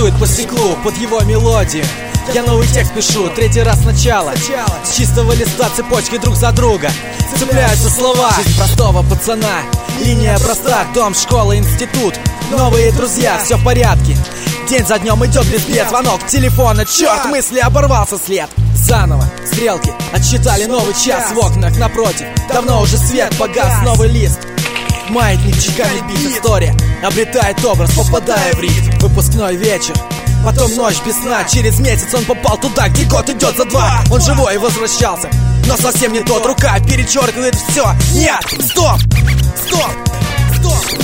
рисует по стеклу под его мелодию. Я новый текст пишу, третий раз сначала. С чистого листа цепочкой друг за друга цепляются слова. Жизнь простого пацана, линия проста. Дом, школа, институт, новые друзья, все в порядке. День за днем идет без бед. Звонок телефона, черт, мысли, оборвался след. Заново стрелки отсчитали новый час. В окнах напротив давно уже свет погас. Новый лист, маятник чеканит бит. История обретает образ, попадая в ритм. Выпускной вечер, потом ночь без сна. Через месяц он попал туда, где год идет за два. Он живой возвращался, но совсем не тот. Рука перечеркивает все. Нет, стоп, стоп, стоп.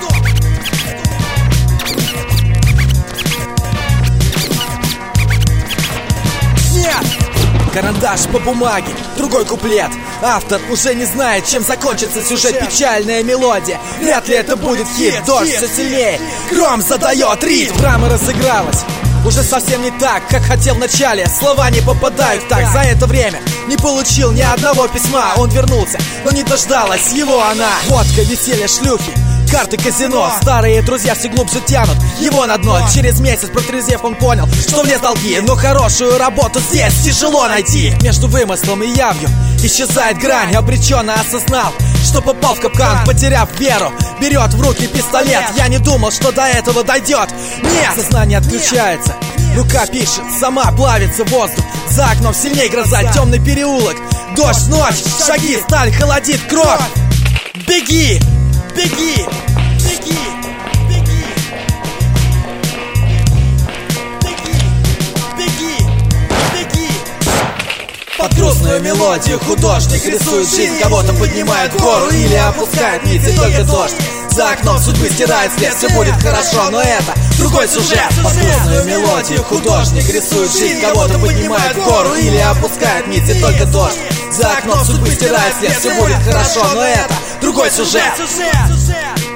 Карандаш по бумаге, другой куплет. Автор уже не знает, чем закончится сюжет. Печальная мелодия, вряд ли это будет хит. Дождь все сильнее, гром задает ритм. Драма разыгралась уже совсем не так, как хотел в начале. Слова не попадают так. За это время не получил ни одного письма. Он вернулся, но не дождалась его она. Водка, веселье, шлюхи, карты, казино. Старые друзья все глубже тянут его на дно. Через месяц, протрезвев, он понял, что влез в долги. Но хорошую работу здесь тяжело найти. Между вымыслом и явью исчезает грань. Обреченно осознал, что попал в капкан. Потеряв веру, берет в руки пистолет. Я не думал, что до этого дойдет. Нет, сознание отключается, рука пишет, сама плавится воздух. За окном сильней гроза, темный переулок, дождь, ночь, шаги, сталь холодит кровь. Беги! Беги! Беги! Беги! Беги! Беги! Беги! Под грустную мелодию художник рисует жизнь. Кого-то поднимает в гору или опускает вниз. И только дождь за окном судьбы стирает след. Все будет хорошо, но это другой сюжет. Под грустную мелодию художник рисует жизнь. Кого-то поднимает в гору или опускает вниз. И только дождь за окном судьбы стирает след. Все будет хорошо, но это другой сюжет.